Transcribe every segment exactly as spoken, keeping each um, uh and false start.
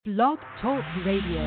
Blog Talk Radio.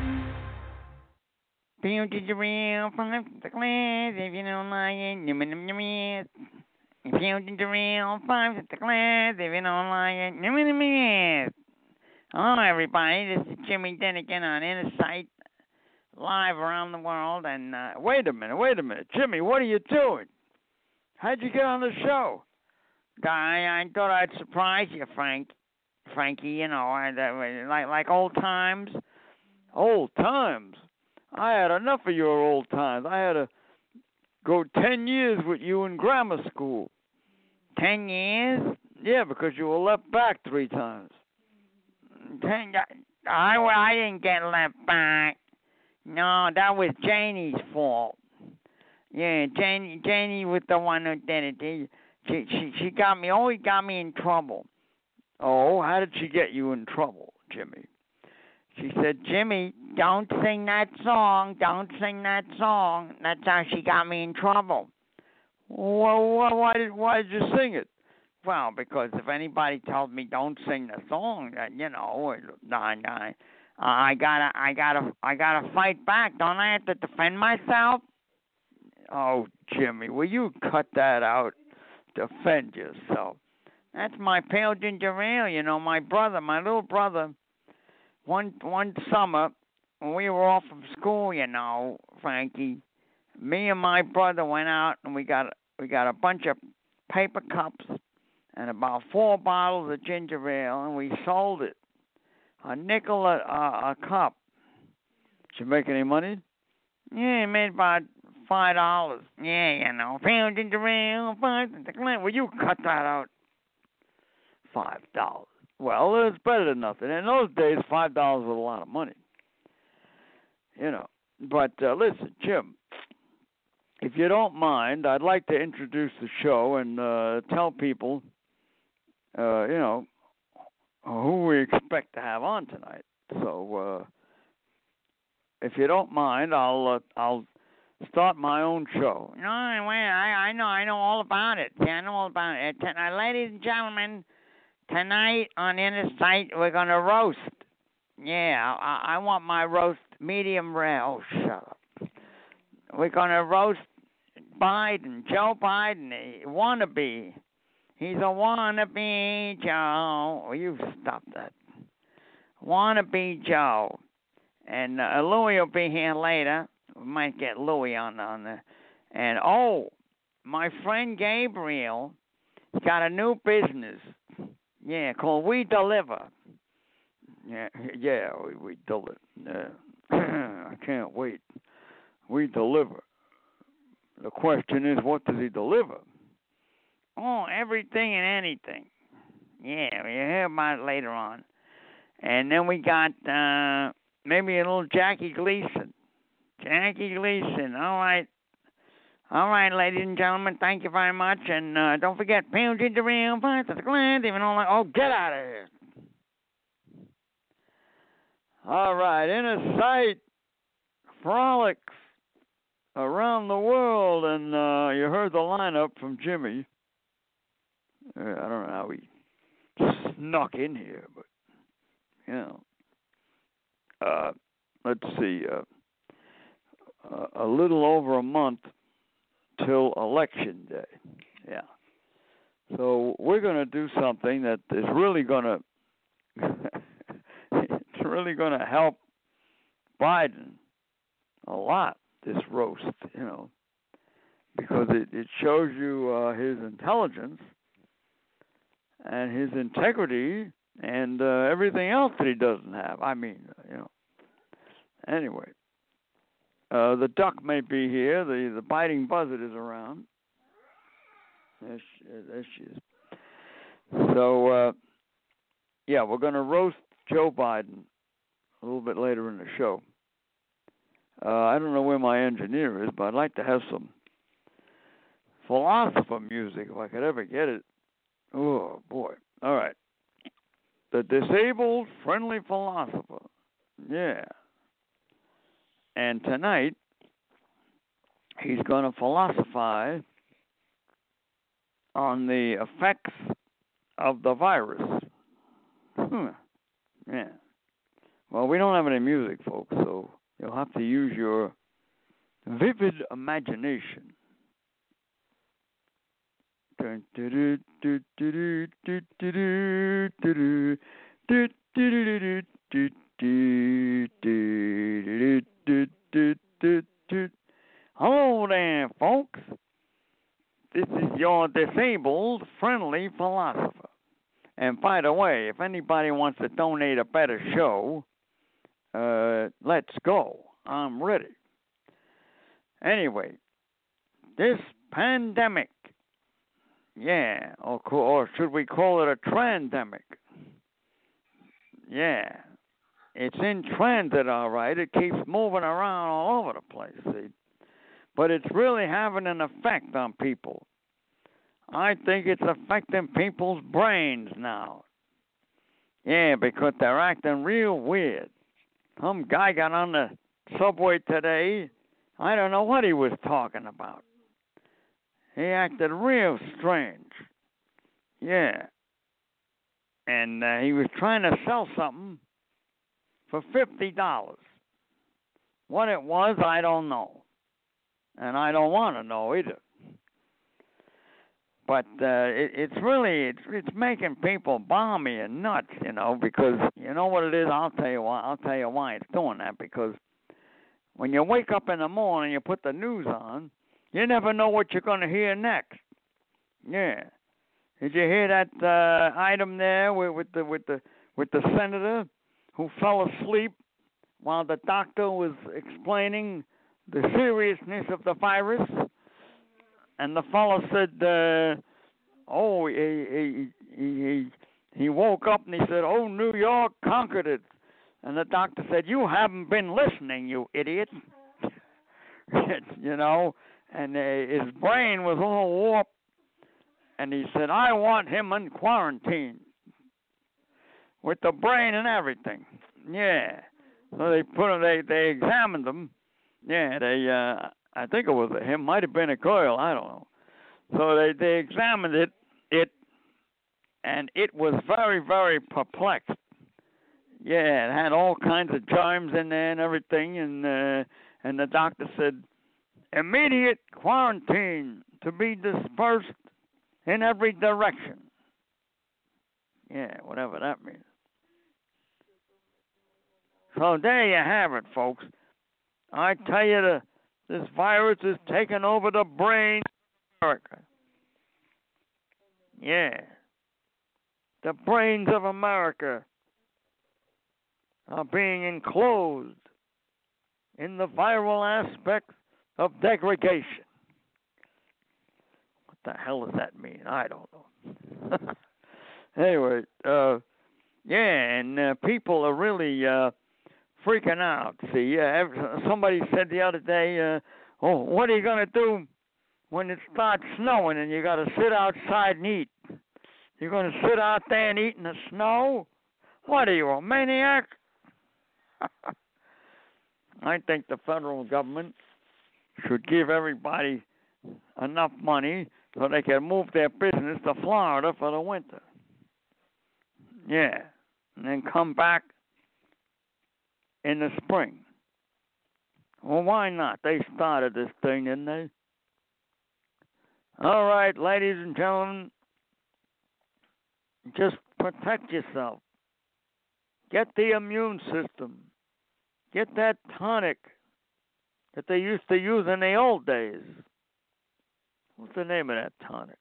Feel the real five the class if you don't like it. Yum, yum, yum, yum. Feel the real five the class if you don't like it. Yum, yum, yum. Hello, everybody. This is Jimmy Dennigan on Insight, live around the world. And uh, wait a minute, wait a minute, Jimmy, what are you doing? How'd you get on the show? I I thought I'd surprise you, Frank. Frankie, you know, I, uh, like like old times. Old times. I had enough of your old times. I had to go ten years with you in grammar school. Ten years? Yeah, because you were left back three times. Ten. I I didn't get left back. No, that was Janie's fault. Yeah, Janie Janie was the one who did it. She she she got me. Always got me in trouble. Oh, how did she get you in trouble, Jimmy? She said, Jimmy, don't sing that song. Don't sing that song. That's how she got me in trouble. Well, why did why did you sing it? Well, because if anybody told me don't sing the song, that you know, I, I, I gotta, I gotta, I gotta fight back. Don't I have to defend myself? Oh, Jimmy, will you cut that out? Defend yourself. That's my pale ginger ale, you know, my brother, my little brother. One one summer, when we were off from school, you know, Frankie, me and my brother went out and we got we got a bunch of paper cups and about four bottles of ginger ale, and we sold it a nickel a, a, a cup. Did you make any money? Yeah, made about five dollars. Yeah, you know, pale ginger ale, five. Will you cut that out? Five dollars. Well, it's better than nothing. In those days, five dollars was a lot of money. You know. But uh, listen, Jim, if you don't mind, I'd like to introduce the show and uh, tell people, uh, you know, who we expect to have on tonight. So, uh, if you don't mind, I'll uh, I'll start my own show. No, wait, I I know I know all about it. Yeah, I know all about it. Uh, ladies and gentlemen. Tonight on Insight, we're going to roast. Yeah, I, I want my roast medium rare. Oh, shut up. We're going to roast Biden, Joe Biden, a wannabe. He's a wannabe Joe. Oh, you stop that. Wannabe Joe. And uh, Louie will be here later. We might get Louie on, on the... And, oh, my friend Gabriel got a new business. Yeah, called We Deliver. Yeah, yeah, we, we deliver. Yeah. I can't wait. We deliver. The question is, what does he deliver? Oh, everything and anything. Yeah, we'll hear about it later on. And then we got uh, maybe a little Jackie Gleason. Jackie Gleason, all right. All right, ladies and gentlemen, thank you very much. And uh, don't forget, Pale Ginger Ale, Parts of the Gland, even all that. Oh, get out of here. All right, Inner Sight frolics around the world. And uh, you heard the lineup from Jimmy. Uh, I don't know how he snuck in here, but, you know. Uh, let's see. Uh, a little over a month till Election Day. Yeah. So we're going to do something that is really going to it's really going to help Biden a lot, this roast, you know, because it, it shows you uh, his intelligence and his integrity and uh, everything else that he doesn't have. I mean, you know. Anyway. Uh, the duck may be here. The, the biting buzzard is around. There she, there she is. So, uh, yeah, we're going to roast Joe Biden a little bit later in the show. Uh, I don't know where my engineer is, but I'd like to have some philosopher music if I could ever get it. Oh, boy. All right. The disabled friendly philosopher. Yeah. And tonight, he's going to philosophize on the effects of the virus. Hmm. Yeah. Well, we don't have any music, folks, so you'll have to use your vivid imagination. Hello there, folks. This is your disabled friendly philosopher. And by the way, if anybody wants to donate a better show, uh, let's go. I'm ready. Anyway, this pandemic, yeah, or, or should we call it a trandemic? Yeah, it's in transit, all right. It keeps moving around all over the place, see. But it's really having an effect on people. I think it's affecting people's brains now. Yeah, because they're acting real weird. Some guy got on the subway today. I don't know what he was talking about. He acted real strange. Yeah. And uh, he was trying to sell something for fifty dollars. What it was, I don't know. And I don't want to know either. But uh, it, it's really, it's, it's making people balmy and nuts, you know, because you know what it is? I'll tell you why. I'll tell you why it's doing that. Because when you wake up in the morning, you put the news on, you never know what you're going to hear next. Yeah. Did you hear that uh, item there with, with the with the with the senator who fell asleep while the doctor was explaining the seriousness of the virus? And the fellow said, uh, "Oh, he, he he he woke up and he said, 'Oh, New York conquered it.'" And the doctor said, "You haven't been listening, you idiot." You know, and uh, his brain was all warped. And he said, "I want him in quarantine with the brain and everything." Yeah. So they put him. They they examined him. Yeah. They. Uh, I think it was him. Might have been a girl. I don't know. So they, they examined it, it, and it was very, very perplexed. Yeah, it had all kinds of germs in there and everything, and uh, and the doctor said, "Immediate quarantine to be dispersed in every direction." Yeah, whatever that means. So there you have it, folks. I tell you, the this virus is taking over the brain of America. Yeah. The brains of America are being enclosed in the viral aspects of degradation. What the hell does that mean? I don't know. Anyway, uh, yeah, and uh, people are really uh, freaking out. See, uh, somebody said the other day, uh, "Oh, what are you going to do when it starts snowing and you got to sit outside and eat? You're going to sit out there and eat in the snow? What are you, a maniac?" I think the federal government should give everybody enough money so they can move their business to Florida for the winter. Yeah, and then come back in the spring. Well, why not? They started this thing, didn't they? All right, ladies and gentlemen, just protect yourself. Get the immune system. Get that tonic that they used to use in the old days. What's the name of that tonic?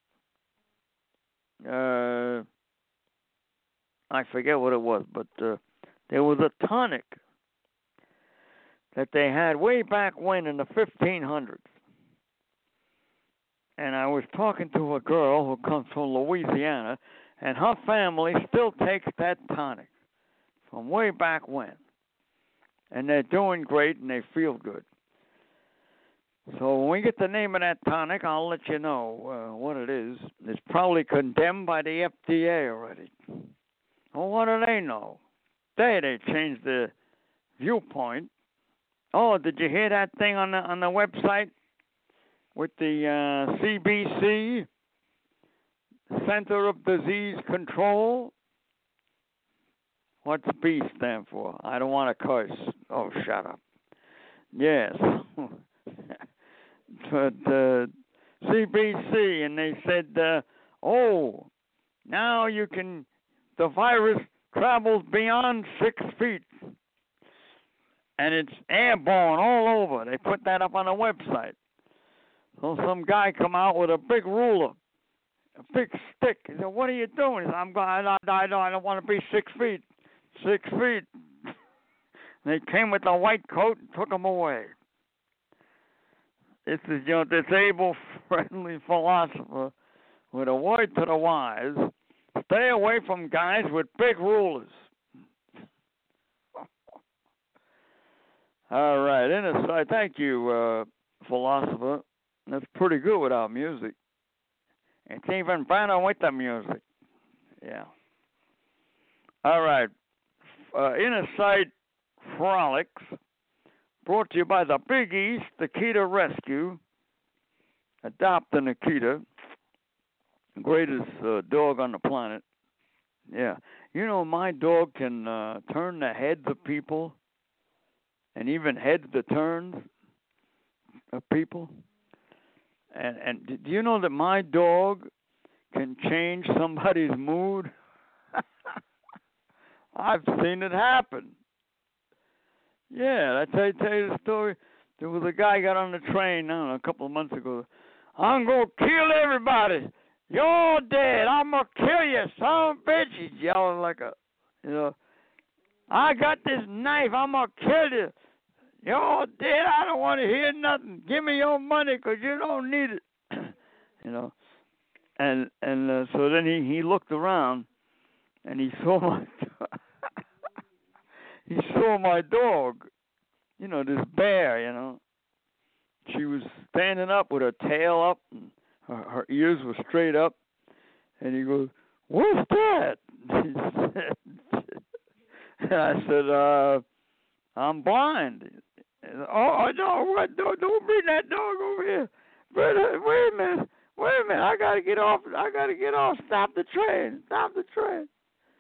Uh, I forget what it was, but uh, there was a tonic that they had way back when in the fifteen hundreds. And I was talking to a girl who comes from Louisiana, and her family still takes that tonic from way back when. And they're doing great, and they feel good. So when we get the name of that tonic, I'll let you know uh, what it is. It's probably condemned by the F D A already. Well, what do they know? They they changed the viewpoint. Oh, did you hear that thing on the on the website with the uh, C B C, Center of Disease Control? What's B stand for? I don't want to curse. Oh, shut up. Yes. But uh, C B C, and they said, uh, oh, now you can, the virus travels beyond six feet. And it's airborne all over. They put that up on a website. So some guy come out with a big ruler, a big stick. He said, what are you doing? He said, I'm going, I, I, I don't, I don't want to be six feet. Six feet. They came with a white coat and took him away. This is your disabled friendly philosopher with a word to the wise. Stay away from guys with big rulers. All right, Inner thank you, uh, philosopher. That's pretty good without music. It's even better with the music. Yeah. All right. Uh, Inner Sight Frolics, brought to you by the Big East, Akita Rescue. Adopt an Akita, greatest uh, dog on the planet. Yeah. You know, my dog can uh, turn the heads of people and even heads the turns of people. And, and do you know that my dog can change somebody's mood? I've seen it happen. Yeah, I tell you, tell you the story. There was a guy got on the train, I don't know, a couple of months ago. I'm going to kill everybody. You're dead. I'm going to kill you, son of a bitch. He's yelling like a, you know, I got this knife. I'm going to kill you. You're dead. I don't want to hear nothing. Give me your money because you don't need it. You know. And and uh, so then he, he looked around and he saw my he saw my dog. You know, this bear, you know. She was standing up with her tail up and her, her ears were straight up. And he goes, "What's that?" He said, and I said, uh, "I'm blind." Oh, no, what? Don't, don't bring that dog over here. Wait, wait a minute. Wait a minute. I got to get off. I got to get off. Stop the train. Stop the train.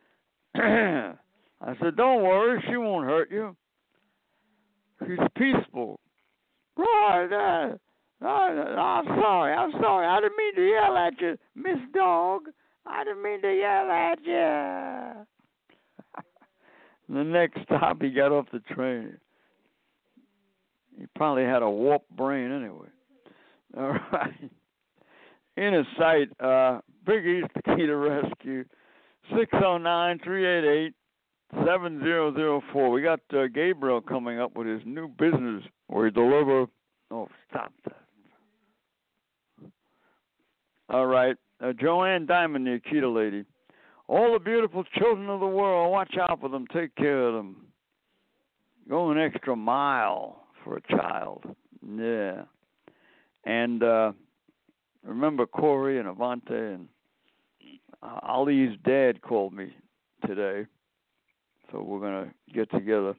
I said, don't worry. She won't hurt you. She's peaceful. Right. Uh, I'm sorry. I'm sorry. I didn't mean to yell at you, Miss Dog. I didn't mean to yell at you. The next stop, he got off the train. He probably had a warped brain anyway. All right. Inner Sight, uh, Big East Akita Rescue, six oh nine, three eight eight, seven zero zero four. We got uh, Gabriel coming up with his new business where he deliver. Oh, stop that. All right. Uh, Joanne Diamond, the Akita lady. All the beautiful children of the world, watch out for them. Take care of them. Go an extra mile for a child. Yeah. And uh, remember Corey and Avante and uh, Ali's dad called me today. So we're going to get together.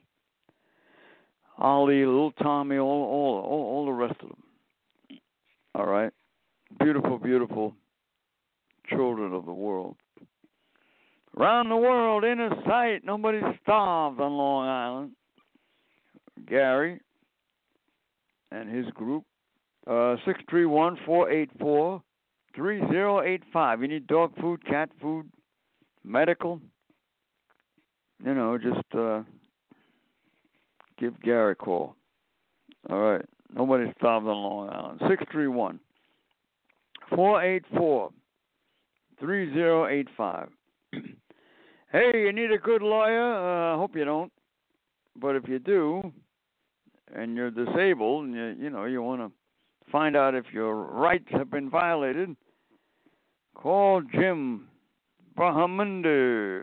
Ali, little Tommy, all, all, all, all the rest of them. All right. Beautiful, beautiful children of the world. Around the world, Inner Sight, nobody starved on Long Island. Gary and his group, uh, six three one, four eight four, three zero eight five. You need dog food, cat food, medical, you know, just uh, give Gary a call. All right. Nobody starved on Long Island. six three one, four eight four, three zero eight five. Hey, you need a good lawyer? I uh, hope you don't. But if you do, and you're disabled, and you, you know, you want to find out if your rights have been violated, call Jim Bahamundi.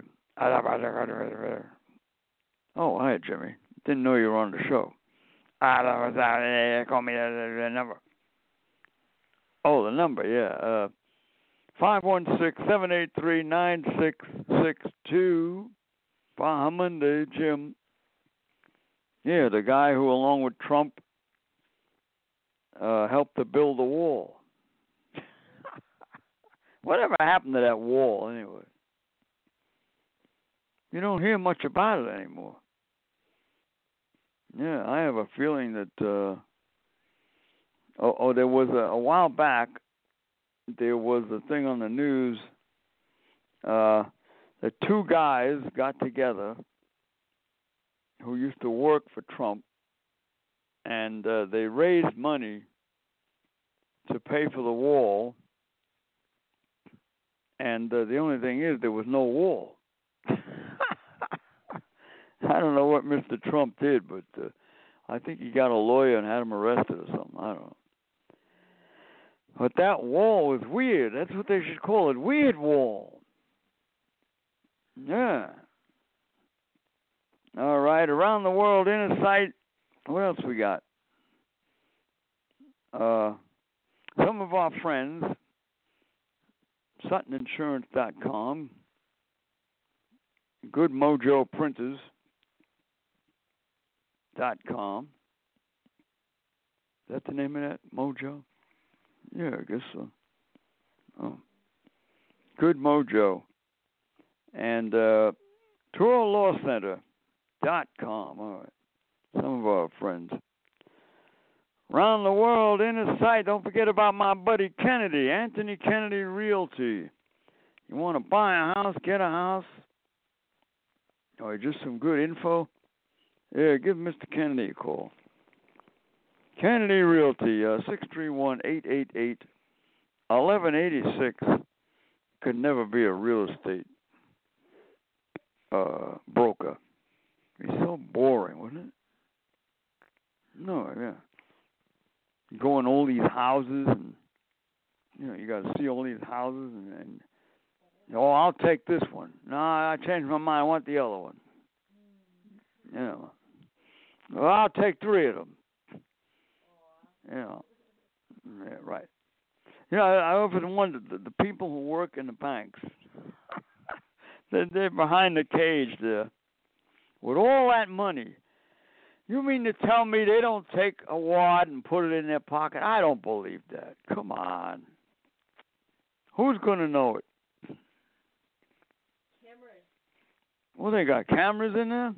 Oh, hi, Jimmy. Didn't know you were on the show. Call me the number. Oh, the number, yeah. Uh, five one six, seven eight three, nine six six two. Bahamundi, Jim. Yeah, the guy who, along with Trump, uh, helped to build the wall. Whatever happened to that wall, anyway? You don't hear much about it anymore. Yeah, I have a feeling that. Uh, oh, oh, there was a, a while back. There was a thing on the news. Uh, the two guys got together who used to work for Trump, and uh, they raised money to pay for the wall. And uh, the only thing is, there was no wall. I don't know what Mister Trump did, but uh, I think he got a lawyer and had him arrested or something. I don't know. But that wall was weird. That's what they should call it. Weird wall. Yeah. All right. Around the world, inner sight. What else we got? Uh, some of our friends, Sutton Insurance dot com, Good Mojo Printers dot com. Is that the name of that? Mojo? Yeah, I guess so. Oh. Good Mojo. And uh, Toro Law Center dot com. All right. Some of our friends. Around the world, inner sight. Don't forget about my buddy Kennedy, Anthony Kennedy Realty. You want to buy a house, get a house, or just some good info? Yeah, give Mister Kennedy a call. Kennedy Realty, uh, six three one, eight eight eight, one one eight six. Could never be a real estate uh, broker. It'd be so boring, wouldn't it? No, yeah. You go in all these houses, and you know you got to see all these houses, and, and oh, I'll take this one. No, I changed my mind. I want the other one. You know, well, I'll take three of them. You know, yeah, right. You know, I, I often wonder the, the people who work in the banks, they're, they're behind the cage there with all that money. You mean to tell me they don't take a wad and put it in their pocket? I don't believe that. Come on. Who's going to know it? Cameras. Well, they got cameras in there?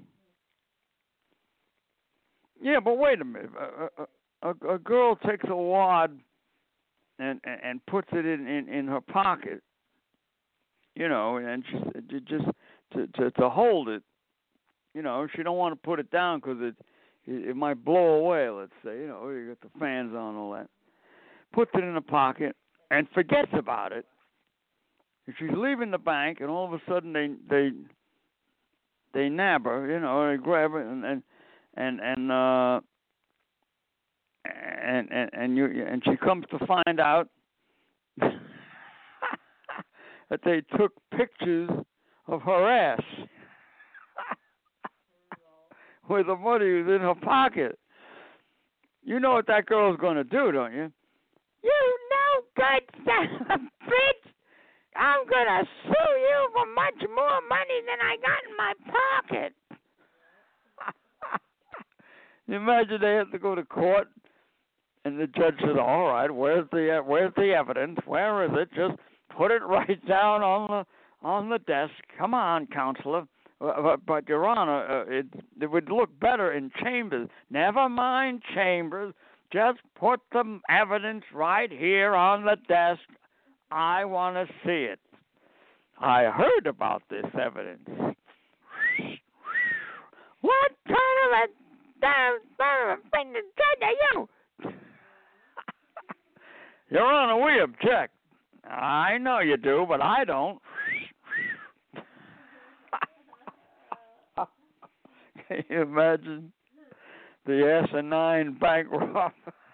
Yeah, but wait a minute. A, a, a, a girl takes a wad and and, and puts it in, in, in her pocket, you know, and just just to, to to hold it. You know, she don't want to put it down because it, it it might blow away. Let's say, you know, you got the fans on, all that. Puts it in a pocket and forgets about it. And she's leaving the bank, and all of a sudden they they they nab her, you know, they grab her, and and and and uh, and and and you and she comes to find out that they took pictures of her ass. Where the money was in her pocket. You know what that girl's going to do, don't you? You no good son of a bitch! I'm going to sue you for much more money than I got in my pocket. You imagine they have to go to court, and the judge says, "All right, where's the where's the evidence? Where is it? Just put it right down on the on the desk. Come on, counselor." But, but Your Honor, uh, it, it would look better in chambers. Never mind chambers. Just put the evidence right here on the desk. I want to see it. I heard about this evidence. What kind of a damn son of a thing to judge are you? Your Honor, we object. I know you do, but I don't. Can you imagine the asinine bank robber?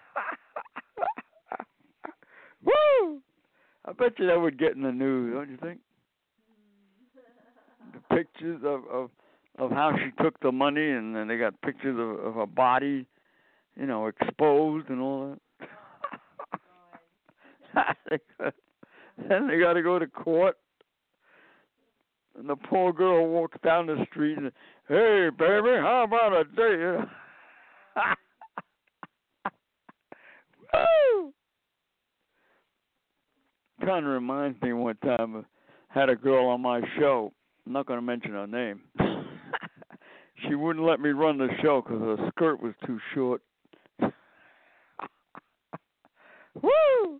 Woo! I bet you that would get in the news, don't you think? The pictures of, of, of how she took the money, and then they got pictures of, of her body, you know, exposed and all that. Then they got to go to court. And the poor girl walks down the street and, "Hey, baby, how about a date?" Woo! Kind of reminds me one time I had a girl on my show. I'm not going to mention her name. She wouldn't let me run the show because her skirt was too short. Woo!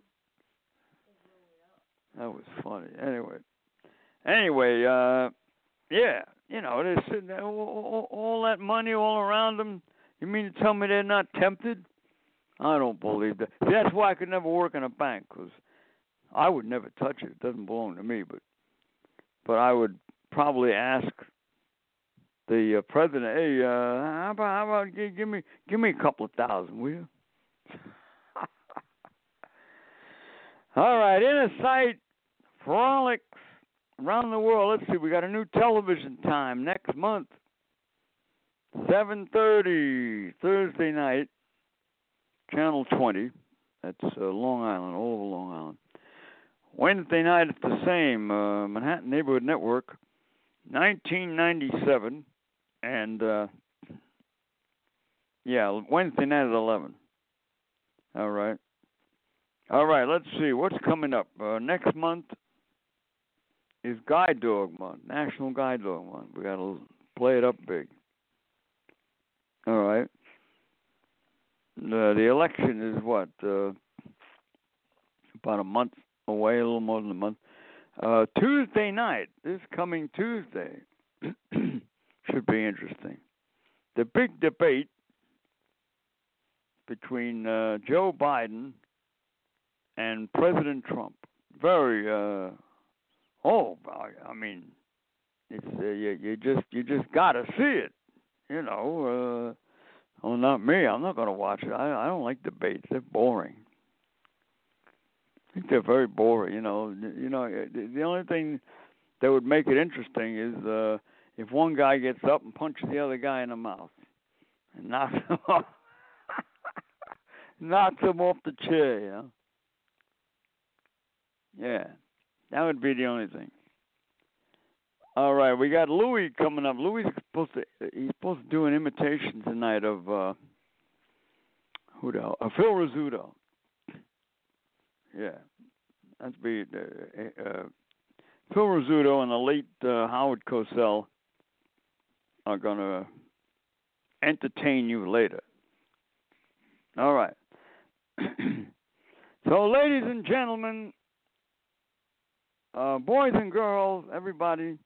That was funny. Anyway, anyway, uh, yeah, you know, they're sitting there, all, all that money all around them. You mean to tell me they're not tempted? I don't believe that. See, that's why I could never work in a bank, because I would never touch it. It doesn't belong to me, but but I would probably ask the uh, president, hey, uh, how about, how about give, give me give me a couple of thousand, will you? All right, Inner Sight Frolics around the world. Let's see, we got a new television time next month, seven thirty, Thursday night, Channel twenty. That's uh, Long Island, all over Long Island. Wednesday night, it's the same, uh, Manhattan Neighborhood Network, nineteen ninety-seven. And, uh, yeah, Wednesday night at eleven. All right. All right, let's see. What's coming up? Uh, next month is Guide Dog Month, National Guide Dog Month. We got to play it up big. All right. Uh, the election is what? Uh, about a month away, a little more than a month. Uh, Tuesday night, this coming Tuesday, should be interesting. The big debate between uh, Joe Biden and President Trump. Very, uh, oh, I mean, it's uh, you, you just you just gotta see it, you know. Uh, well, not me. I'm not gonna watch it. I I don't like debates. They're boring. I think they're very boring. You know, you know. The, the only thing that would make it interesting is uh, if one guy gets up and punches the other guy in the mouth and knocks him off, knocks him off the chair. You know. Yeah, that would be the only thing. All right, we got Louis coming up. Louis is supposed to he's supposed to do an imitation tonight of uh, who the hell? Uh, Phil Rizzuto. Yeah, that'd be uh, uh, Phil Rizzuto and the late uh, Howard Cosell are gonna entertain you later. All right. So, ladies and gentlemen. Uh, boys and girls, everybody,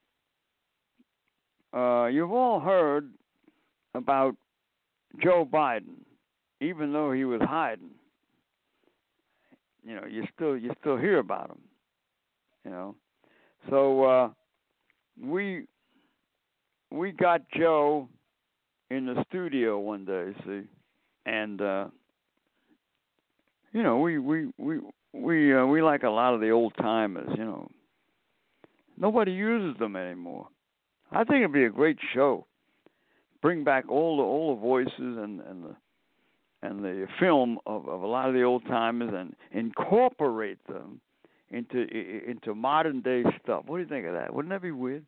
uh, you've all heard about Joe Biden, even though he was hiding. You know, you still you still hear about him. You know, so uh, we we got Joe in the studio one day, see, and uh, you know we we we. We uh, we like a lot of the old timers, you know. Nobody uses them anymore. I think it'd be a great show. Bring back all the all the voices and, and the and the film of, of a lot of the old timers and incorporate them into into modern day stuff. What do you think of that? Wouldn't that be weird?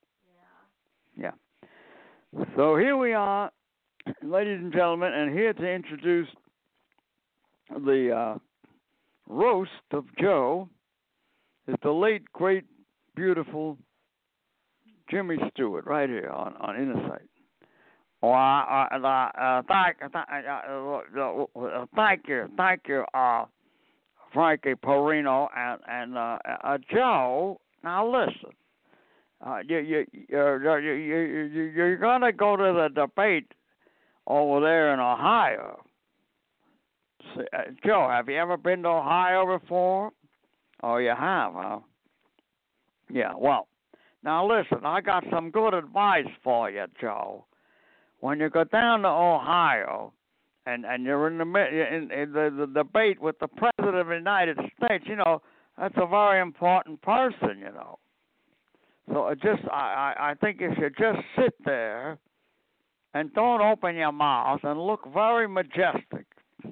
Yeah. Yeah. So here we are, ladies and gentlemen, and here to introduce the uh, roast of Joe is the late, great, beautiful Jimmy Stewart, right here on, on Inner Sight. Well, uh, uh, uh, thank, uh, uh, uh, thank you, thank you, uh, Frankie Perino and and uh, uh, Joe. Now listen, uh, you you you you you you're gonna go to the debate over there in Ohio. Uh, Joe, have you ever been to Ohio before? Oh, you have, huh? Yeah, well, now listen, I got some good advice for you, Joe. When you go down to Ohio and, and you're in the, in, in the the debate with the President of the United States, you know, that's a very important person, you know. So it just, I, I, I think you should just sit there and don't open your mouth and look very majestic.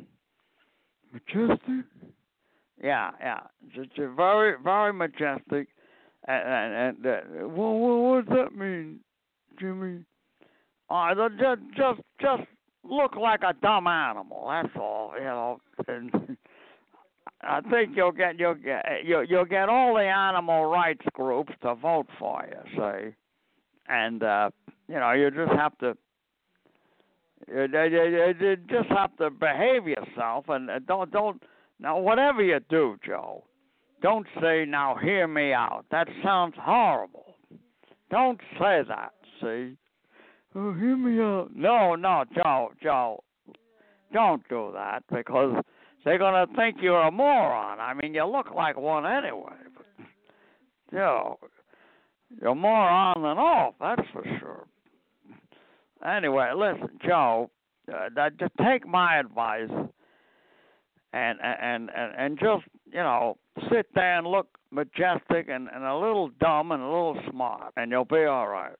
Majestic? Yeah, yeah. Just very, very majestic. And, and, and uh, well, what does that mean, Jimmy? Uh, just, just, just look like a dumb animal. That's all, you know. And I think you'll get you'll get you'll, you'll get all the animal rights groups to vote for you, see, and uh, you know you just have to you, you, you just have to behave yourself and don't don't now whatever you do, Joe, don't say now hear me out. That sounds horrible. Don't say that. See, oh, hear me out. No, no, Joe, Joe, don't do that because they're going to think you're a moron. I mean, you look like one anyway. But, you know, you're more on than off, that's for sure. Anyway, listen, Joe, uh, just take my advice and, and, and, and just, you know, sit there and look majestic and, and a little dumb and a little smart, and you'll be all right.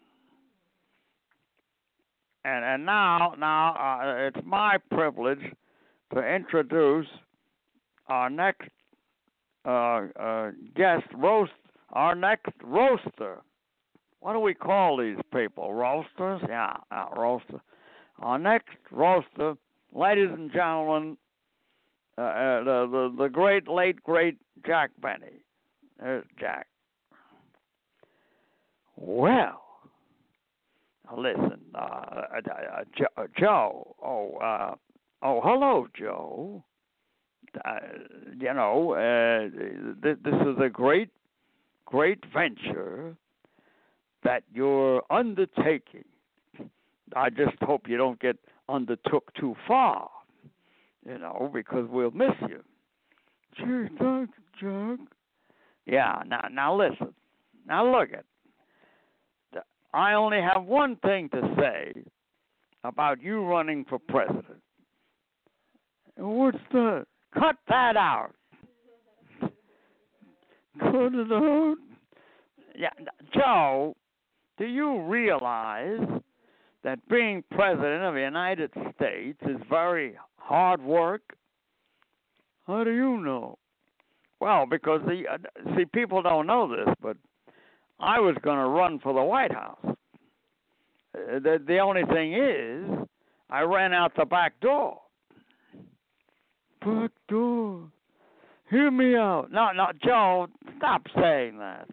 And, and now, now uh, it's my privilege to introduce our next uh, uh, guest roast, our next roaster. What do we call these people? Roasters? Yeah, uh, roaster. Our next roaster, ladies and gentlemen, uh, uh, the, the the great late great Jack Benny. There's Jack. Well, listen, uh, uh, uh, Joe, Joe. Oh. Uh, Oh, hello, Joe. Uh, you know, uh, th- this is a great, great venture that you're undertaking. I just hope you don't get undertook too far, you know, because we'll miss you. Gee, thanks, Jack. Yeah, now, now listen. Now look at. I only have one thing to say about you running for president. What's that? Cut that out. Cut it out? Yeah, Joe, do you realize that being president of the United States is very hard work? How do you know? Well, because, the uh, see, people don't know this, but I was going to run for the White House. Uh, the, the only thing is, I ran out the back door. Back door. Hear me out. No, no, Joe, stop saying that.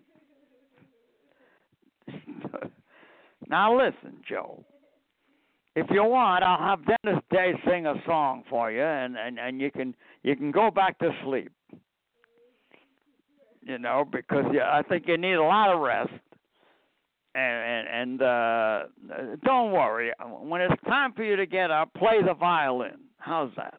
Now listen, Joe. If you want, I'll have Dennis Day sing a song for you, and, and, and you can you can go back to sleep. You know, because you, I think you need a lot of rest. And and, and uh, don't worry. When it's time for you to get up, play the violin. How's that?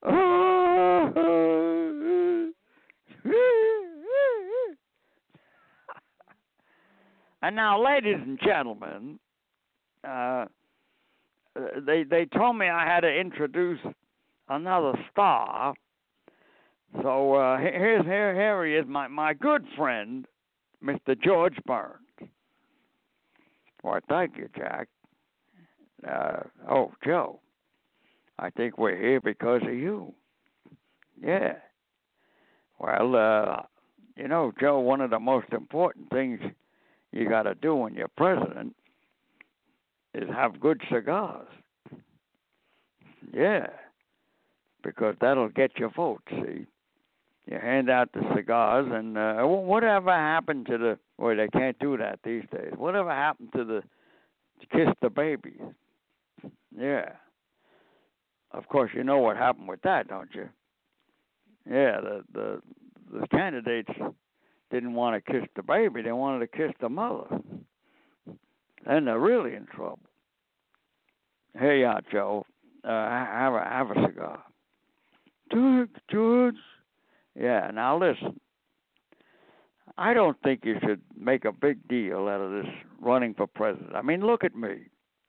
And now, ladies and gentlemen, uh, they they told me I had to introduce another star. So uh, here's here here he is, my my good friend, Mister George Burns. Well, thank you, Jack. Uh, oh, Joe. I think we're here because of you. Yeah. Well, uh, you know, Joe, one of the most important things you got to do when you're president is have good cigars. Yeah. Because that'll get your vote, see. You hand out the cigars, and uh, whatever happened to the, well, they can't do that these days. Whatever happened to the, to kiss the babies? Yeah. Of course, you know what happened with that, don't you? Yeah, the the, the candidates didn't want to kiss the baby; they wanted to kiss the mother. Then they're really in trouble. Here you are, Joe. Uh, have a have a cigar. Thanks, George. Yeah. Now listen. I don't think you should make a big deal out of this running for president. I mean, look at me.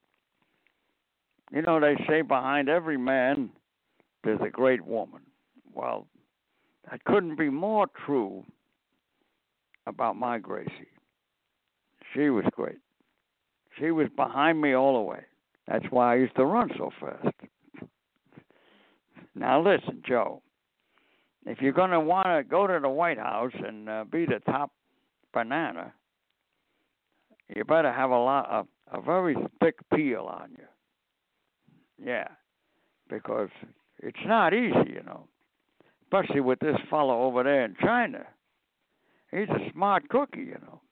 You know, they say behind every man there's a great woman. Well, that couldn't be more true about my Gracie. She was great. She was behind me all the way. That's why I used to run so fast. Now listen, Joe. If you're going to want to go to the White House and uh, be the top banana, you better have a lot of a very thick peel on you. Yeah, because it's not easy, you know. especially with this fellow over there in China. He's a smart cookie, you know.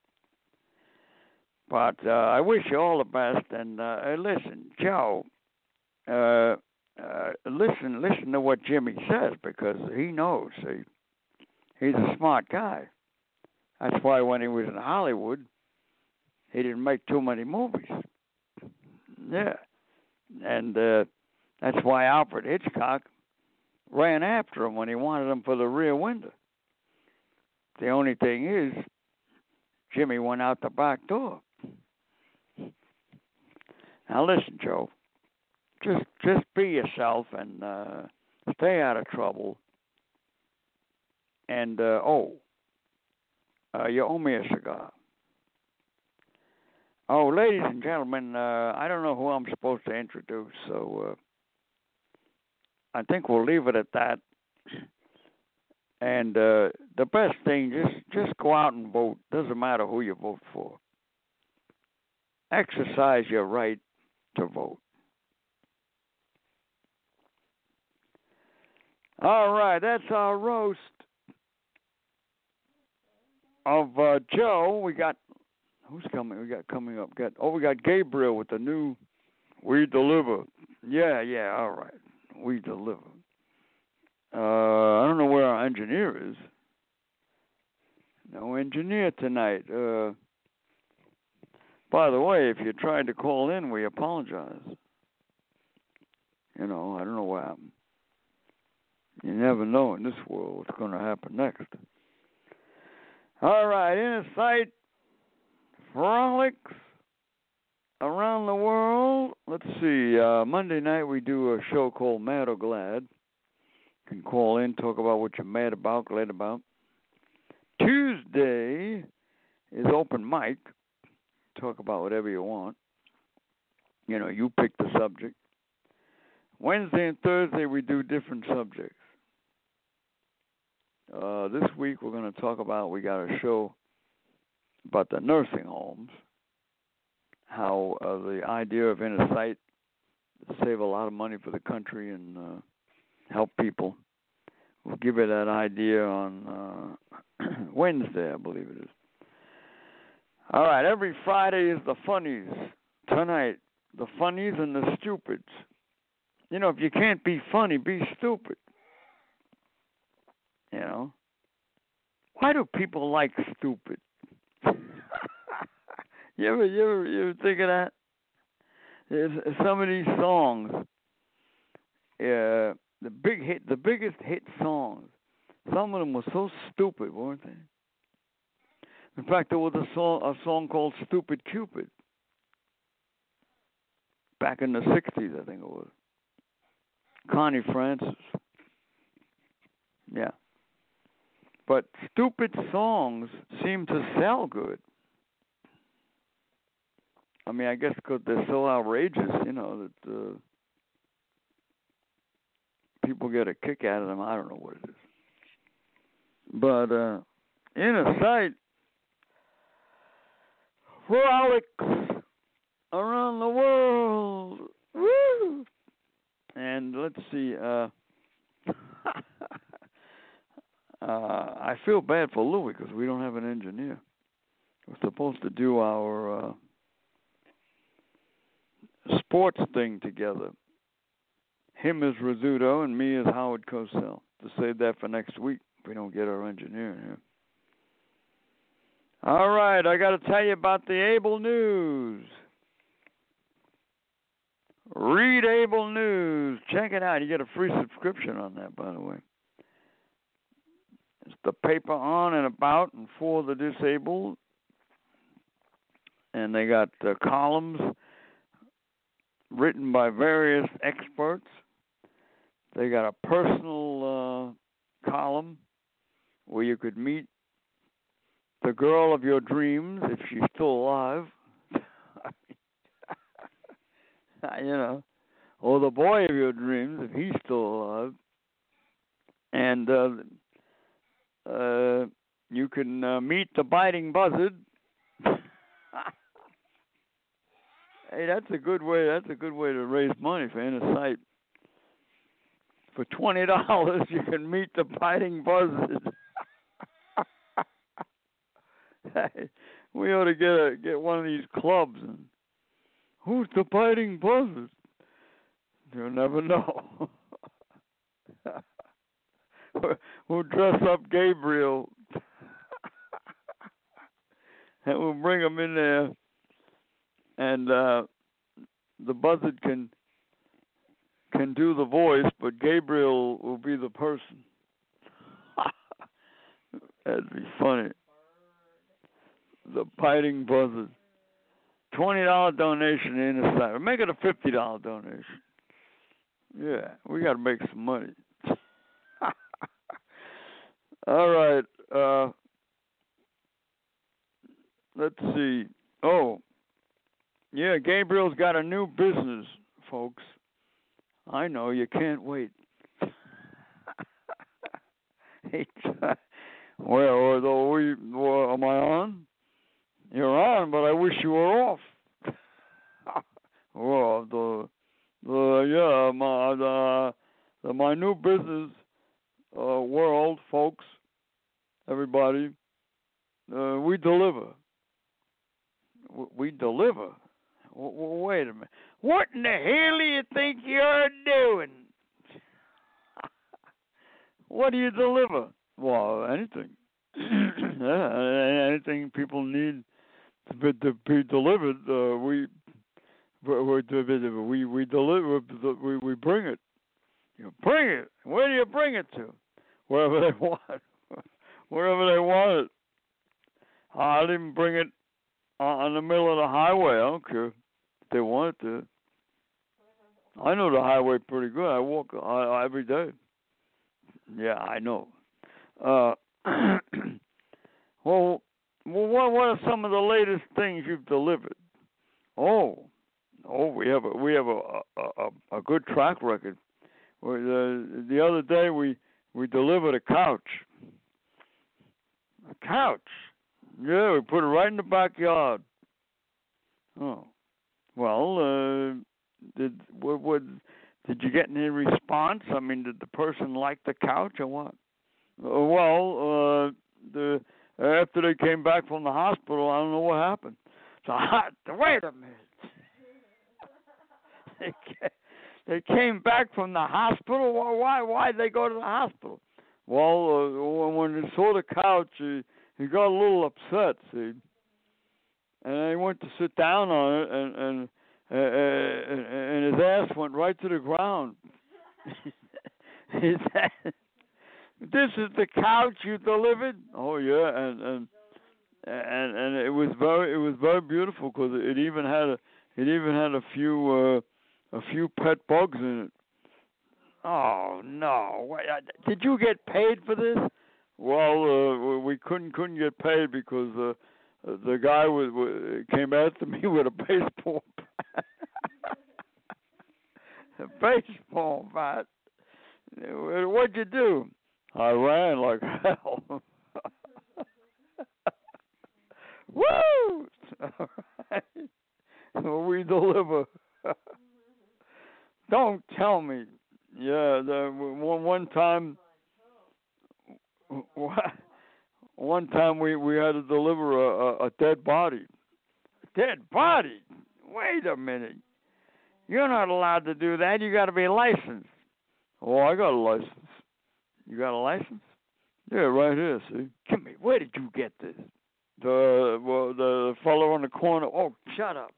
But uh, I wish you all the best. And uh, hey, listen, Joe, uh, uh, listen, listen to what Jimmy says because he knows. See, he's a smart guy. That's why when he was in Hollywood, he didn't make too many movies. Yeah, and uh, that's why Alfred Hitchcock ran after him when he wanted him for The Rear Window. The only thing is, Jimmy went out the back door. Now listen, Joe, just just be yourself and uh, stay out of trouble. And uh, oh, uh, you owe me a cigar. Oh, ladies and gentlemen, uh, I don't know who I'm supposed to introduce, so uh, I think we'll leave it at that. And uh, the best thing, just just go out and vote. Doesn't matter who you vote for. Exercise your right to vote. All right, that's our roast of uh, Joe. We got who's coming? We got coming up. Got oh, we got Gabriel with the new "We Deliver." Yeah, yeah. All right, we deliver. Uh, I don't know where our engineer is. No engineer tonight. Uh, by the way, if you're trying to call in, we apologize. You know, I don't know what happened. You never know in this world what's going to happen next. All right, Inner Sight Frolics around the world. Let's see. Uh, Monday night we do a show called Mad or Glad. You can call in, talk about what you're mad about, glad about. Tuesday is open mic. Talk about whatever you want. You know, you pick the subject. Wednesday and Thursday we do different subjects. Uh, this week we're going to talk about, we got a show about the nursing homes, how uh, the idea of Inner Sight to save a lot of money for the country and uh, help people. We'll give you that idea on uh, Wednesday, I believe it is. All right, every Friday is the funnies. Tonight, the funnies and the stupids. You know, if you can't be funny, be stupid. You know? Why do people like stupid? you ever, you ever, you ever think of that? There's some of these songs, uh, the big hit, the biggest hit songs. Some of them were so stupid, weren't they? In fact, there was a song, a song called "Stupid Cupid" back in the sixties, I think it was. Connie Francis. Yeah. But stupid songs seem to sell good. I mean, I guess because they're so outrageous, you know, that uh, people get a kick out of them. I don't know what it is. But uh, Inner Sight Frolics around the world. Woo! And let's see. Uh, uh, I feel bad for Louie because we don't have an engineer. We're supposed to do our uh, sports thing together. Him as Rizzuto and me as Howard Cosell. To save that for next week if we don't get our engineer in here. All right, I got to tell you about the Able News. Read Able News. Check it out. You get a free subscription on that, by the way. It's the paper on and about and for the disabled. And they got uh, columns written by various experts. They got a personal uh, column where you could meet the girl of your dreams if she's still alive. You know, or the boy of your dreams if he's still alive. And uh, uh, you can uh, meet the biting buzzard. Hey, that's a good way. That's a good way to raise money for Inner Sight. For twenty dollars, you can meet the biting buzzards. Hey, we ought to get a, get one of these clubs. And who's the biting buzzard? You'll never know. We'll dress up Gabriel, and we'll bring him in there, and uh, the buzzard can can do the voice, but Gabriel will be the person. That'd be funny. The biting buzzard. Twenty dollar donation in the site. Make it a fifty dollar donation. Yeah, we got to make some money. All right. Uh, let's see. Oh, yeah. Gabriel's got a new business, folks. I know, you can't wait. Well, although we, well, am I on? You're on, but I wish you were off. Well, the, the, yeah, my, the, the, my new business uh, world, folks, everybody, uh, we deliver. We deliver. Wait a minute. What in the hell do you think you're doing? What do you deliver? Well, anything. Yeah, anything people need to be, to be delivered, uh, we we we deliver. We we bring it. You bring it. Where do you bring it to? Wherever they want. Wherever they want it. I didn't bring it on the middle of the highway. I don't care. They want it to. I know the highway pretty good. I walk uh, every day. Yeah, I know. Uh, well, well, what what are some of the latest things you've delivered? Oh, oh, we have a we have a a, a good track record. The the other day we we delivered a couch. A couch. Yeah, we put it right in the backyard. Oh. Well, uh, did what, what did you get any response? I mean, did the person like the couch or what? Uh, well, uh, the after they came back from the hospital, I don't know what happened. So I, wait a minute. they, came, they came back from the hospital. Why? Why did they go to the hospital? Well, uh, when they saw the couch, he, he got a little upset. See. And he went to sit down on it, and and, uh, and his ass went right to the ground. He said, "This is the couch you delivered." Oh yeah, and and and, and it was very it was very beautiful because it even had a it even had a few uh, a few pet bugs in it. Oh no! Wait, did you get paid for this? Well, uh, we couldn't couldn't get paid because. Uh, The guy was, was came after me with a baseball bat. A baseball bat. What'd you do? I ran like hell. Woo! All right. We deliver. Don't tell me. Yeah, the, one one time. What? One time we, we had to deliver a, a, a dead body. A dead body? Wait a minute. You're not allowed to do that. You got to be licensed. Oh, I got a license. You got a license? Yeah, right here, see. Come here. Where did you get this? The well, the fellow on the corner. Oh, shut up.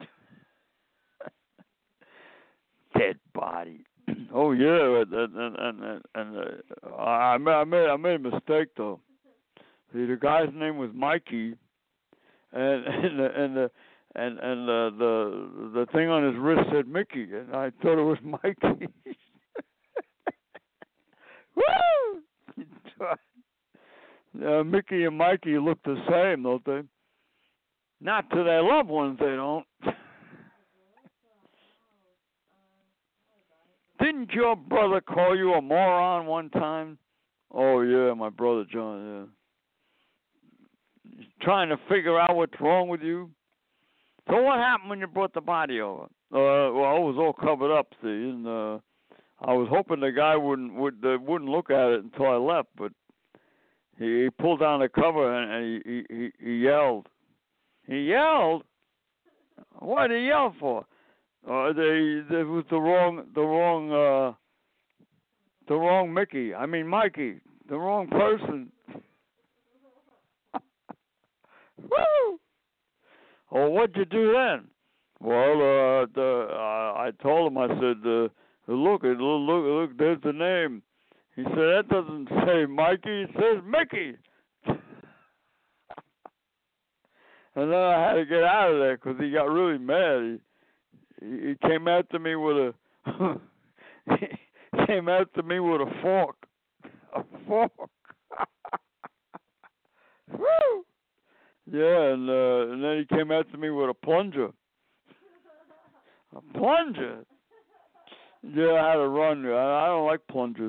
Dead body. Oh, yeah. And, and, and, and uh, I, I, made, I made a mistake, though. See, the guy's name was Mikey, and and the, and the and and the, the the thing on his wrist said Mickey, and I thought it was Mikey. Woo! uh, Mickey and Mikey look the same, don't they? Not to their loved ones, they don't. Didn't your brother call you a moron one time? Oh yeah, my brother John. Yeah. Trying to figure out what's wrong with you. So what happened when you brought the body over? Uh, well, it was all covered up, see, and uh, I was hoping the guy wouldn't would uh, wouldn't look at it until I left, but he, he pulled down the cover and, and he, he he yelled. He yelled. What did he yell for? Uh, they it was the wrong the wrong uh, the wrong Mickey. I mean Mikey, the wrong person. Woo! Oh, what'd you do then? Well, uh, the, uh, I told him. I said, uh, "Look, look, look, look. There's the name." He said, "That doesn't say Mikey. It says Mickey." And then I had to get out of there because he got really mad. He, he, he came after me with a he came after me with a fork, a fork. Woo! Yeah, and uh, and then he came after me with a plunger. A plunger? Yeah, I had to run. I, I don't like plungers.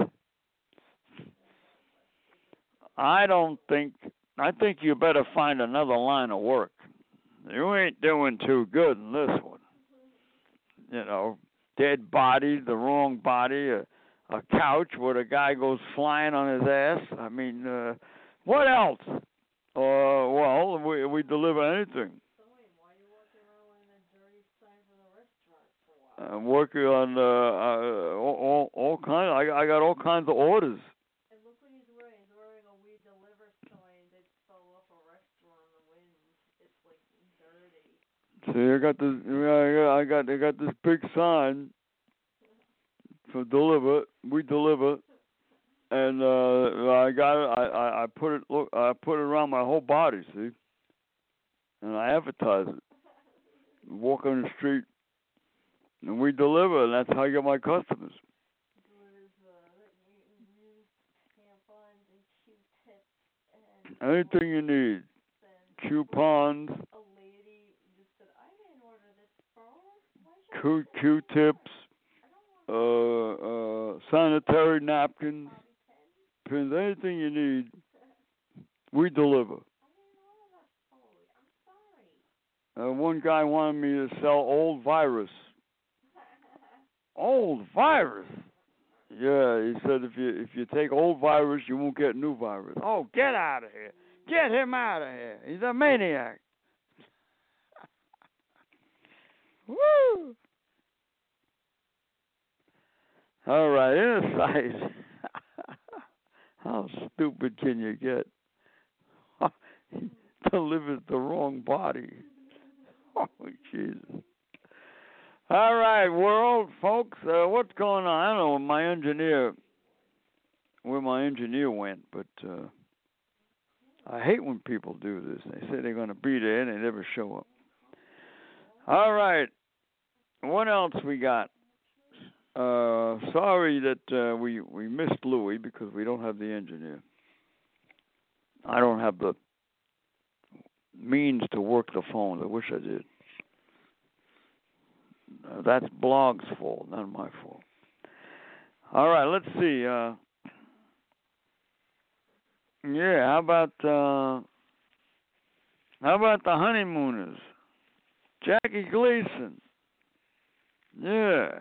I don't think. I think you better find another line of work. You ain't doing too good in this one. You know, dead body, the wrong body, a, a couch where the guy goes flying on his ass. I mean, uh, what else? Uh, well, we we deliver anything. So wait, why are you walking around with a dirty sign for the restaurant for a while? I'm working on uh, uh, all, all all kinds. I I got all kinds of orders. And look what he's wearing. He's wearing a "We Deliver" sign that fell off a restaurant in the wind. It's like dirty. See, I got this. I got I got I got this big sign for deliver. We deliver. And uh, I got it. I, I, I put it. Look, I put it around my whole body. See, and I advertise it. Walk on the street, and we deliver. And that's how I get my customers. Delivers uh, used tampons and Q-tips and Anything you need. and Coupons, a lady just said, "I didn't order this phone. Why should Q Q-tips, uh, uh, sanitary napkins, pins, anything you need. We deliver. Uh, one guy wanted me to sell old virus. Old virus? Yeah, he said if you if you take old virus, you won't get new virus. Oh, get out of here! Get him out of here! He's a maniac. Woo! All right, inner sight. How stupid can you get? He delivers the wrong body. Oh, Jesus. All right, world, folks, uh, what's going on? I don't know my engineer, where my engineer went, but uh, I hate when people do this. They say they're going to be there and they never show up. All right, what else we got? Uh, sorry that uh, we, we missed Louis because we don't have the engineer. I don't have the means to work the phone. I wish I did. Uh, that's Blog's fault, not my fault. All right, let's see. Uh, yeah, how about uh, how about the honeymooners? Jackie Gleason. Yeah.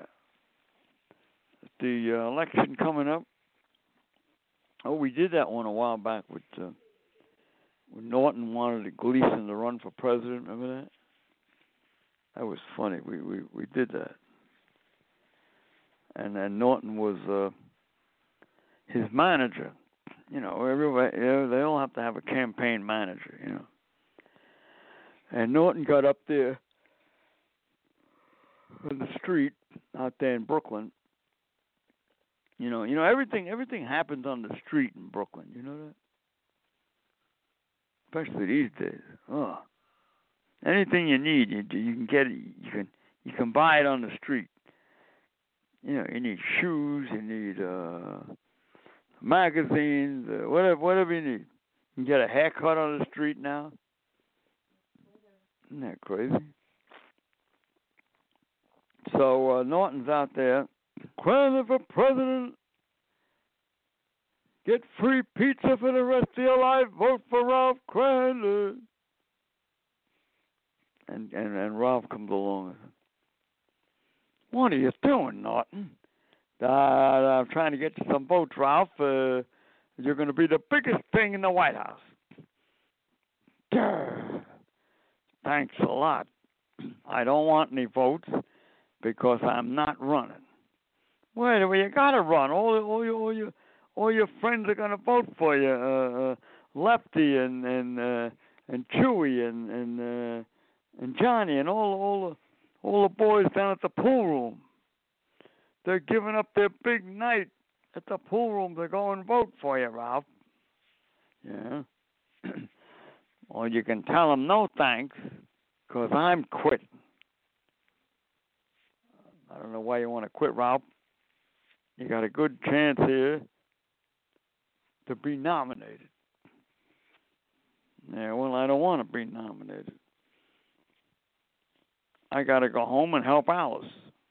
The uh, election coming up. Oh, we did that one a while back with uh, when Norton wanted Gleason to run for president. Remember that? That was funny. We we, we did that. And then Norton was uh, his manager. You know, everybody, you know, they all have to have a campaign manager, you know. And Norton got up there on the street out there in Brooklyn. You know, you know everything. Everything happens on the street in Brooklyn. You know that, especially these days. Oh, anything you need, you, you can get it. You can you can buy it on the street. You know, you need shoes. You need uh, magazines. Uh, whatever, whatever you need. You can get a haircut on the street now. Isn't that crazy? So uh, Norton's out there. Cranley for president. Get free pizza for the rest of your life. Vote for Ralph Cranley. And, and and Ralph comes along and says, "What are you doing, Norton? Uh, I'm trying to get you some votes, Ralph. Uh, you're going to be the biggest thing in the White House. Grr. Thanks a lot. I don't want any votes because I'm not running. Wait, well, you got to run. All, all, your, all, your, all your friends are going to vote for you. Uh, uh, Lefty and and uh, and Chewy and and uh, and Johnny and all all the all the boys down at the pool room. They're giving up their big night at the pool room to go and vote for you, Ralph. Yeah. Or you can tell them no thanks, because I'm quitting. I don't know why you want to quit, Ralph. You got a good chance here to be nominated. Yeah, well, I don't want to be nominated. I got to go home and help Alice.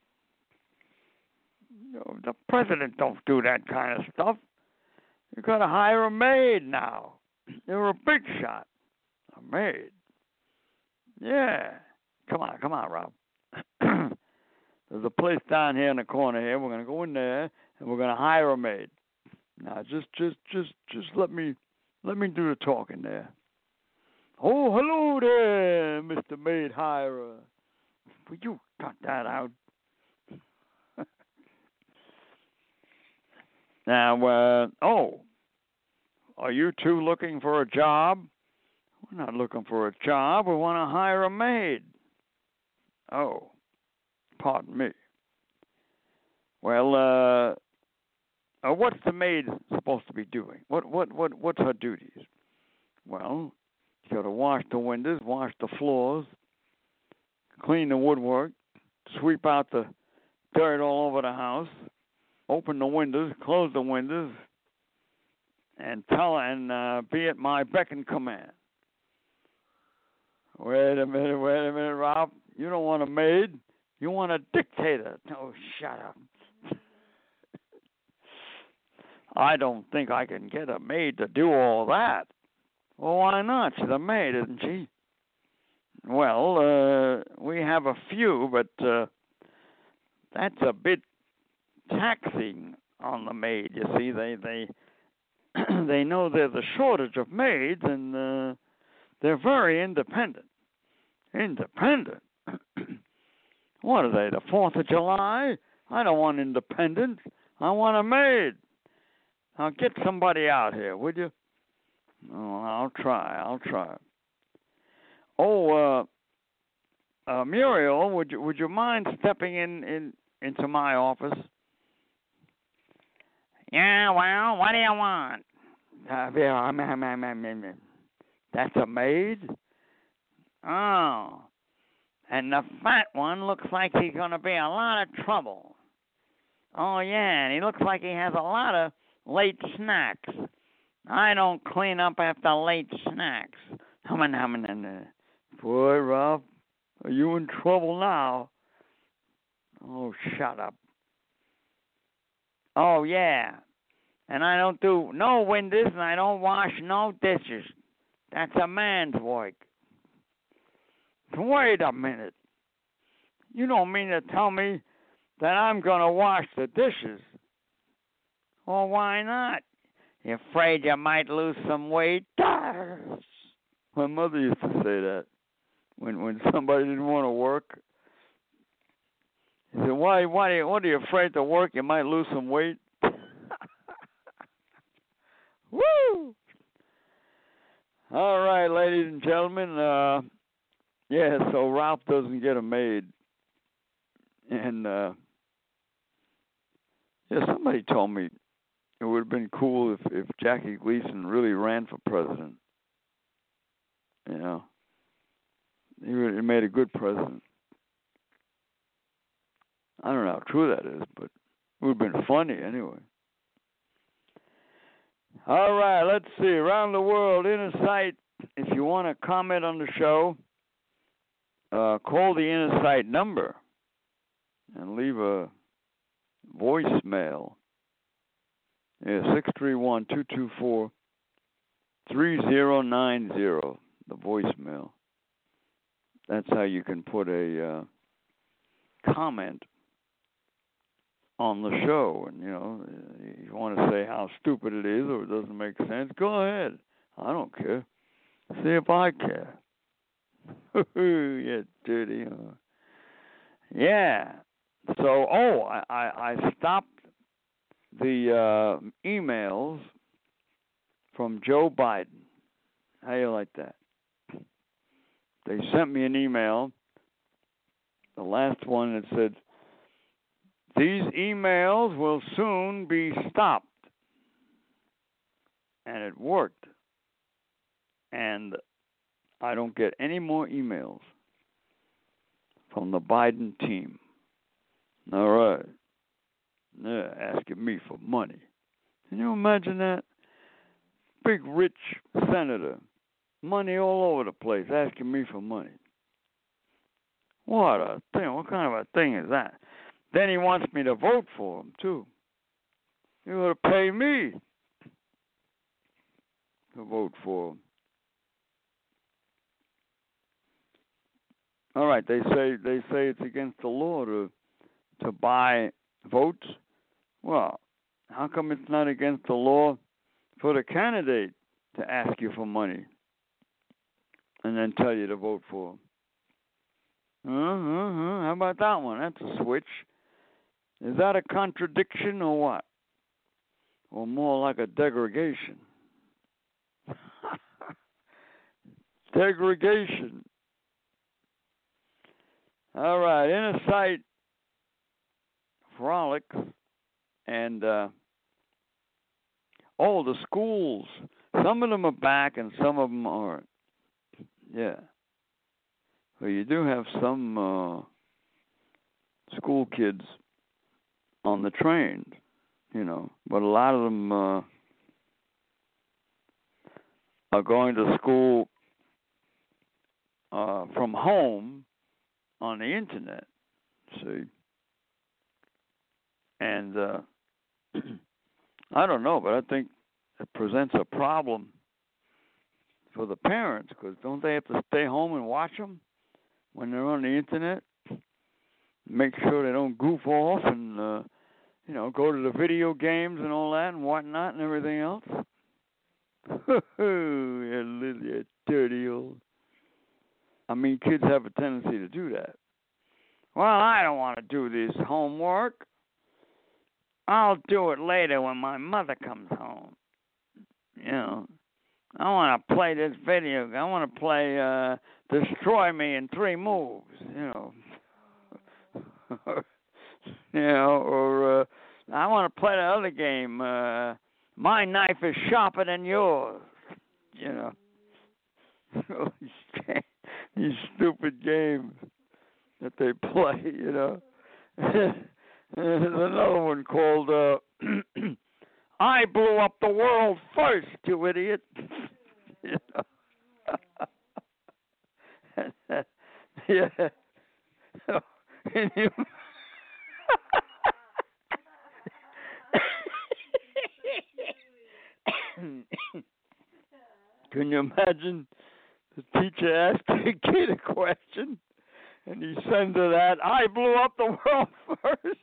You know, the president don't do that kind of stuff. You got to hire a maid now. You're a big shot. A maid. Yeah. Come on, come on, Rob. There's a place down here in the corner here. We're going to go in there and we're going to hire a maid. Now, just, just, just, just let me, let me do the talking there. Oh, hello there, Mister Maid Hirer. Will you cut that out? Now, uh, oh, are you two looking for a job? We're not looking for a job. We want to hire a maid. Oh, pardon me. Well, uh, uh, what's the maid supposed to be doing? What, what, what, what's her duties? Well, you got to wash the windows, wash the floors, clean the woodwork, sweep out the dirt all over the house, open the windows, close the windows, and tell and uh, be at my beck and command. Wait a minute, wait a minute, Rob. You don't want a maid. You want a dictator. Oh, shut up. I don't think I can get a maid to do all that. Well, why not? She's a maid, isn't she? Well, uh, we have a few, but uh, that's a bit taxing on the maid. You see, they they they know there's a shortage of maids, and uh, they're very independent. Independent? What are they, the Fourth of July? I don't want independence. I want a maid. Now get somebody out here, would you? Oh, I'll try. I'll try. Oh, uh, uh, Muriel, would you would you mind stepping in, in into my office? Yeah, well, what do you want? Uh, yeah, I'm, I'm, I'm, I'm, I'm, that's a maid? Oh, and the fat one looks like he's going to be a lot of trouble. Oh, yeah, and he looks like he has a lot of late snacks. I don't clean up after late snacks. Hum and hum and Boy, Rob, are you in trouble now? Oh, shut up. Oh, yeah. And I don't do no windows and I don't wash no dishes. That's a man's work. Wait a minute. You don't mean to tell me that I'm going to wash the dishes? Well, why not? You afraid you might lose some weight? My mother used to say that when when somebody didn't want to work. He said, "Why? Why? Are you, what are you afraid to work? You might lose some weight." Woo! All right, ladies and gentlemen. Uh, yeah, so Ralph doesn't get a maid, and uh, yeah, somebody told me it would have been cool if, if Jackie Gleason really ran for president. You know, he really made a good president. I don't know how true that is, but it would have been funny anyway. All right, let's see. Around the world, Inner Sight. If you want to comment on the show, uh, call the Inner Sight number and leave a voicemail. Yeah, six three one, two two four, three zero nine zero, the voicemail. That's how you can put a uh, comment on the show, and you know, you want to say how stupid it is or it doesn't make sense, go ahead. I don't care. See if I care. You dirty. Huh? Yeah. So, oh, I, I, I stopped the uh, emails from Joe Biden. How you like that? They sent me an email, the last one that said, these emails will soon be stopped. And it worked. And I don't get any more emails from the Biden team. All right. Yeah, asking me for money. Can you imagine that? Big, rich senator. Money all over the place, asking me for money. What a thing. What kind of a thing is that? Then he wants me to vote for him, too. You ought to pay me to vote for him. All right, they say they say it's against the law to to buy votes. Well, how come it's not against the law for the candidate to ask you for money and then tell you to vote for him? Uh-huh. How about that one? That's a switch. Is that a contradiction or what? Or more like a degradation? Degradation. All right, inner sight frolics and uh, oh, the schools. Some of them are back and some of them aren't. Yeah. Well, you do have some uh, school kids on the train, you know, but a lot of them uh, are going to school uh, from home on the internet, see. And uh, I don't know, but I think it presents a problem for the parents, because don't they have to stay home and watch them when they're on the internet? Make sure they don't goof off and, uh, you know, go to the video games and all that and whatnot and everything else. You little you dirty old. I mean, kids have a tendency to do that. Well, I don't want to do this homework. I'll do it later when my mother comes home. You know, I want to play this video. I want to play uh, Destroy Me in Three Moves, you know. You know, or uh, I want to play the other game. Uh, my knife is sharper than yours, you know. These stupid games that they play, you know. There's another one called uh, I Blew Up the World First, you idiot. You know? Yeah. Can you Can you imagine the teacher asks a kid a question and he sends her that, I blew up the world first?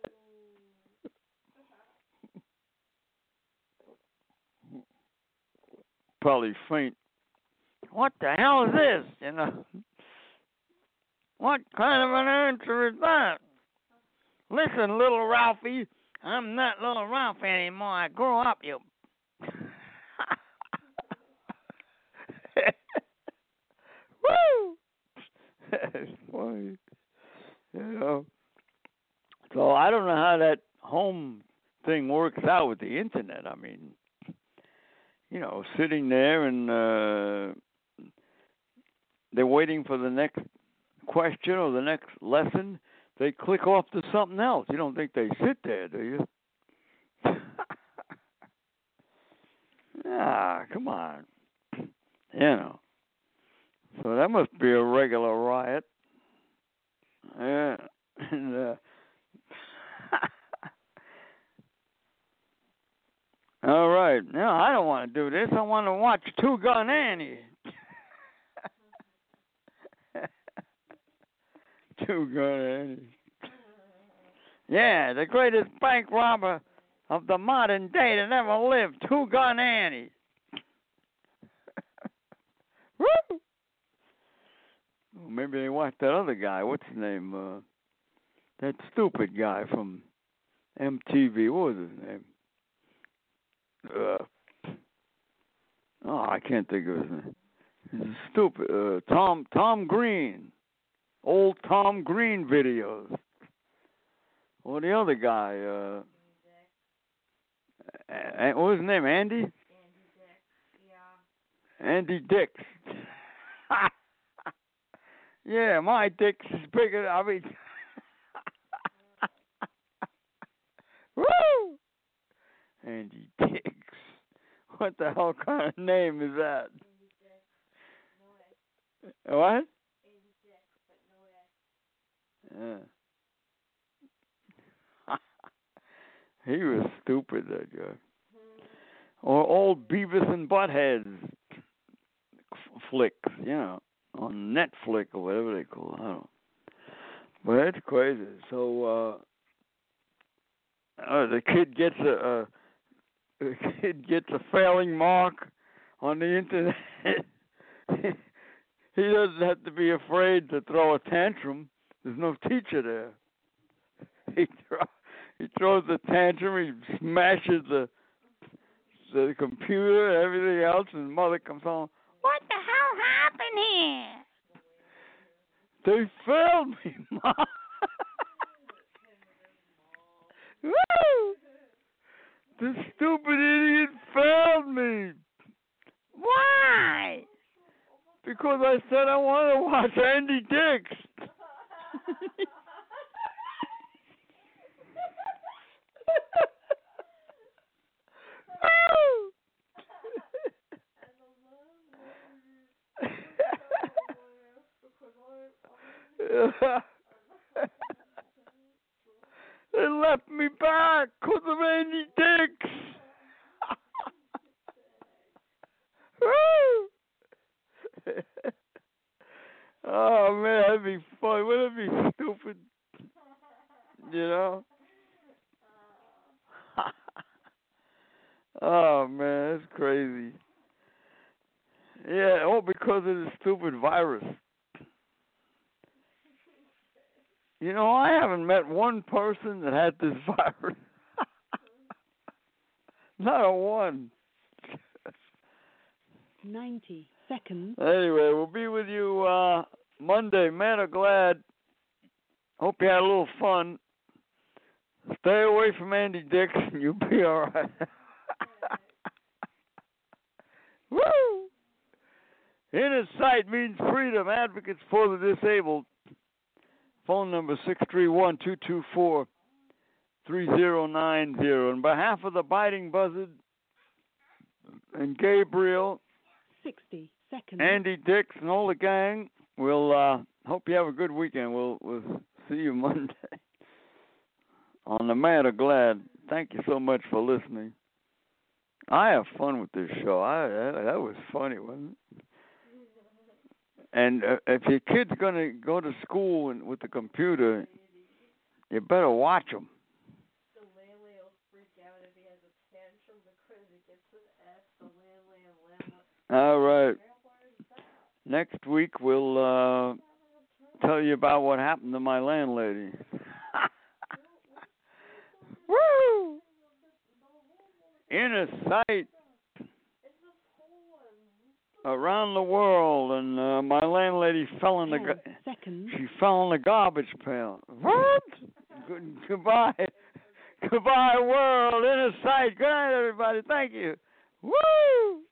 Probably faint. What the hell is this? You know? What kind of an answer is that? Listen, little Ralphie, I'm not little Ralphie anymore. I grew up, you. Woo! That's funny. You know. So I don't know how that home thing works out with the internet. I mean, you know, sitting there and uh, they're waiting for the next question or the next lesson. They click off to something else. You don't think they sit there, do you? Ah, come on. You know. So that must be a regular riot. Yeah. And, uh, all right. No, I don't want to do this. I want to watch Two Gun Annie. Two Gun Annie. Yeah, the greatest bank robber of the modern day that ever lived, Two Gun Annie. Woo! Well, maybe they watched that other guy. What's his name? Uh, that stupid guy from M T V. What was his name? Uh, oh, I can't think of his name. He's stupid. Uh, Tom Tom Green. Old Tom Green videos. Or the other guy. Uh, uh, what was his name? Andy? Andy Dick. Yeah. Andy Dix. Yeah, my dick's is bigger. I mean, woo! Andy Dix. What the hell kind of name is that? Andy Dick. No way. What? Andy Dick, but no way. Yeah. He was stupid, that guy. Or old Beavis and Butthead f- flicks, you know, on Netflix or whatever they call it. I don't know. But that's crazy. So uh, uh, the kid gets a, a the kid gets a failing mark on the internet. He doesn't have to be afraid to throw a tantrum. There's no teacher there. He throw, he throws a tantrum. He smashes the the computer and everything else, and mother comes home. What the hell happened here? They failed me, Mom. Woo! The stupid idiot failed me. Why? Because I said I want to watch Andy Dix. They left me back because of Andy Dix. Oh man, that'd be fun. Wouldn't it be stupid? You know? Oh man, that's crazy. Yeah, all because of this stupid virus. You know, I haven't met one person that had this virus. Not a one. ninety seconds. Anyway, we'll be with you uh, Monday. Man of Glad. Hope you had a little fun. Stay away from Andy Dix and you'll be all right. Woo! Inner sight means freedom. Advocates for the disabled. Phone number six three one, two two four, three zero nine zero. On behalf of the Biting Buzzard and Gabriel, sixty seconds. Andy Dix, and all the gang, we'll uh, hope you have a good weekend. We'll, we'll see you Monday on the Man of Glad. Thank you so much for listening. I have fun with this show. I that, that was funny, wasn't it? And uh, if your kid's going to go to school and, with the computer, you better watch them. The Lele will freak out if he has a tantrum because he gets an F. The Lele and Lele. All right. Next week, we'll uh, tell you about what happened to my landlady. Woo! Inner sight around the world, and uh, my landlady fell in the ga- seconds. she fell in the garbage pail. What? Good, goodbye, goodbye, world. Inner sight. Good night, everybody. Thank you. Woo!